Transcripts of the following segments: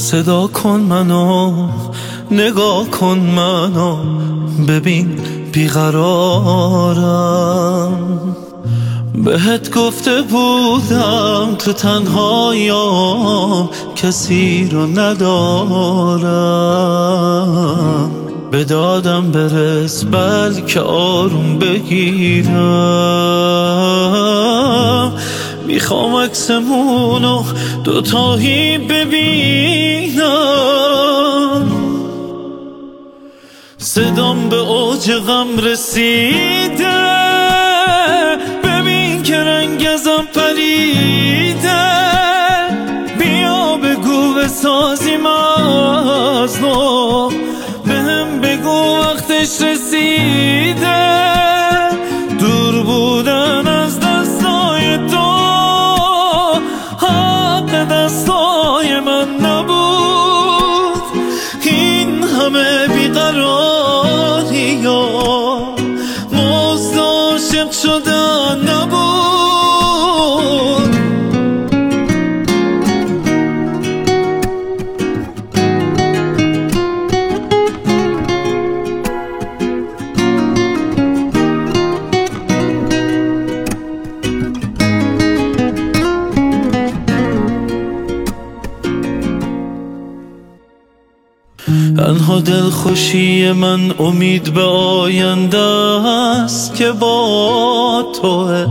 صدا کن منو، نگاه کن منو، ببین بیقرارم. بهت گفته بودم تو تنهاییام کسی رو ندارم. به دادم برس بلکه آروم بگیرم. میخوام عکسمونو دوتایی ببینم. صدام به اوج غم رسیده، ببین که رنگ ازم پریده. بیا بگو بسازیم از نو، بهم بگو وقتش رسیده. دور بودن از دستای تو حق دستای من نبود. این همه بیقراری و مزد عاشق شدن نبود. تنها دلخوشی من امید به آینده است که با توه.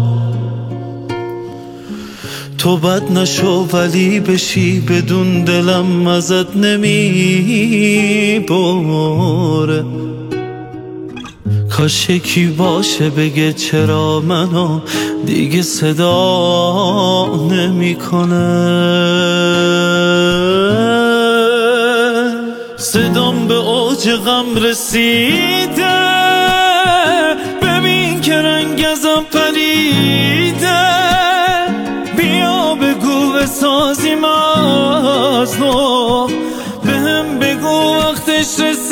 تو بد نشو ولی بشی بدون دلم ازت نمی بره. کاش یکی باشه بگه چرا منو دیگه صدا نمی کنه. صدام به اوج غم رسیده، ببین که رنگ ازم پریده. بیا بگو بسازیم از نو، بهم بگو وقتش رسیده.